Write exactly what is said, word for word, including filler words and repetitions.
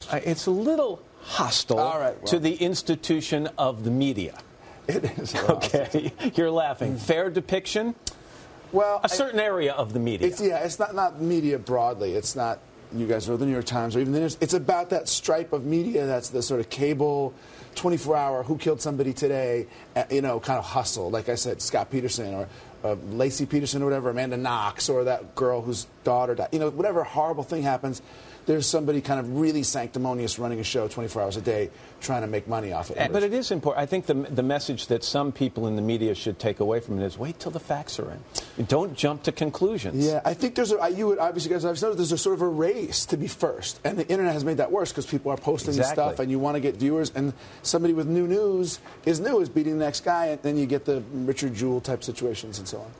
Uh, it's a little hostile All right, well. to the institution of the media. It is. Okay, you're laughing. Mm. Fair depiction? Well, a certain I, area of the media. It's, yeah, it's not, not media broadly. It's not you guys or the New York Times or even the news. It's about that stripe of media that's the sort of cable, twenty-four hour, who killed somebody today, you know, kind of hustle. Like I said, Scott Peterson or uh, Lacey Peterson or whatever, Amanda Knox or that girl whose daughter died. You know, whatever horrible thing happens, there's somebody kind of really sanctimonious running a show twenty-four hours a day trying to make money off it. But it is important. I think the the message that some people in the media should take away from it is wait till the facts are in. Don't jump to conclusions. Yeah, I think there's a, you would obviously guys I've noticed there's a sort of a race to be first. And the internet has made that worse because people are posting exactly. stuff and you want to get viewers. And somebody with new news is new is beating the next guy. And then you get the Richard Jewell type situations and so on.